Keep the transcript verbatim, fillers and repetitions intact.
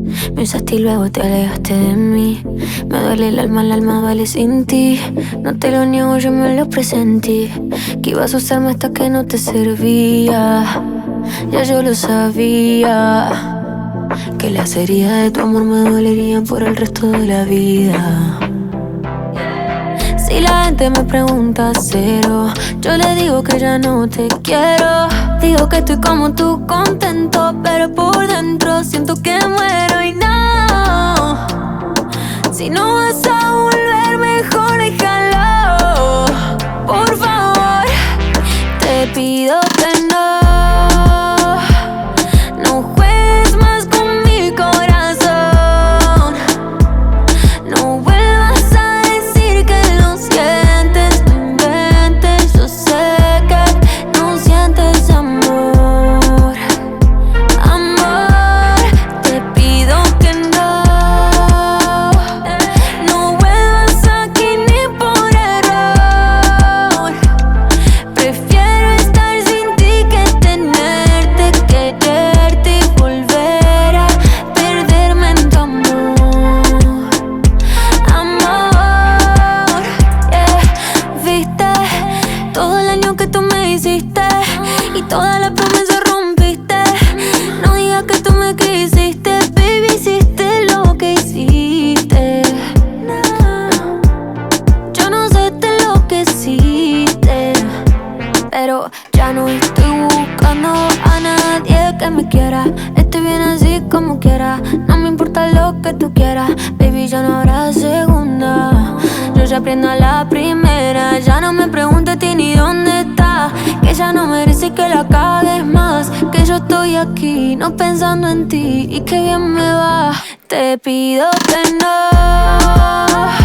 Me usaste y luego te alejaste de mí. Me duele el alma, el alma vale sin ti. No te lo niego, yo me lo presentí. Que ibas a usarme hasta que no te servía. Ya yo lo sabía. Que las heridas de tu amor me dolerían por el resto de la vida. Si la gente me pregunta cero, yo le digo que ya no te quiero. Digo que estoy como tú, contento, pero por dentro siento que muero y no. Si no vas a volver, mejor déjalo. Por favor, te pido que no. No juegues más con mi corazón. No vuelvas a decir que lo sientes. No inventes, yo sé que no sientes amor. Amor, te pido que no. No vuelvas aquí ni por error. Prefiero estar sin ti que tenerte, quererte y volver a perderme en tu amor. Amor, yeah. Viste todo el año que tú me hiciste y todas las promesas rompiste. No digas que tú me quisiste, baby, hiciste lo que hiciste. No, yo no sé de lo que hiciste, pero ya no estoy buscando a nadie que me quiera. Estoy bien así como quiera. No me importa lo que tú quieras, baby, ya no habrá segunda. Yo ya aprendo a la primera. Ya no me preguntes a ti ni dónde está. Que ya no merece que la cagues más. Que yo estoy aquí, no pensando en ti. Y que bien me va. Te pido que no.